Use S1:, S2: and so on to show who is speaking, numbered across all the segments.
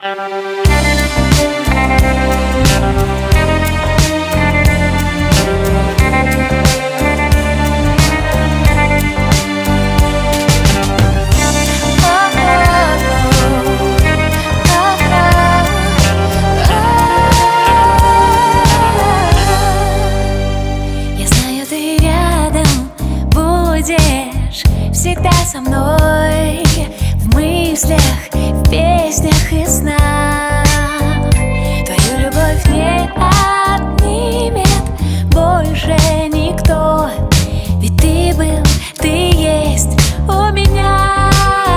S1: Всегда со мной, в мыслях, в песнях и снах. Твою любовь не отнимет больше никто, ведь ты был, ты есть у меня.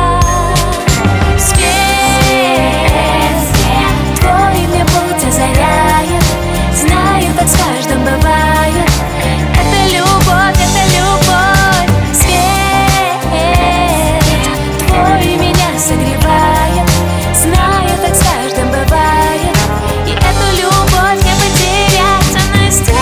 S1: Свет твой мне путь озаряет, знаю, так с каждым бывает. Это любовь, это любовь. Согревает, знаю, так с каждым бывает. И эту любовь не потерять, она здесь.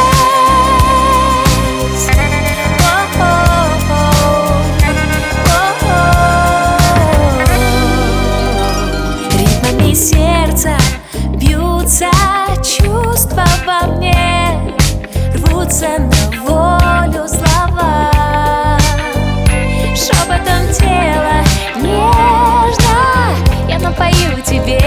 S1: Ритмами сердца бьются чувства во мне, рвутся на волю слова. Шепотом тела нежно я напою тебе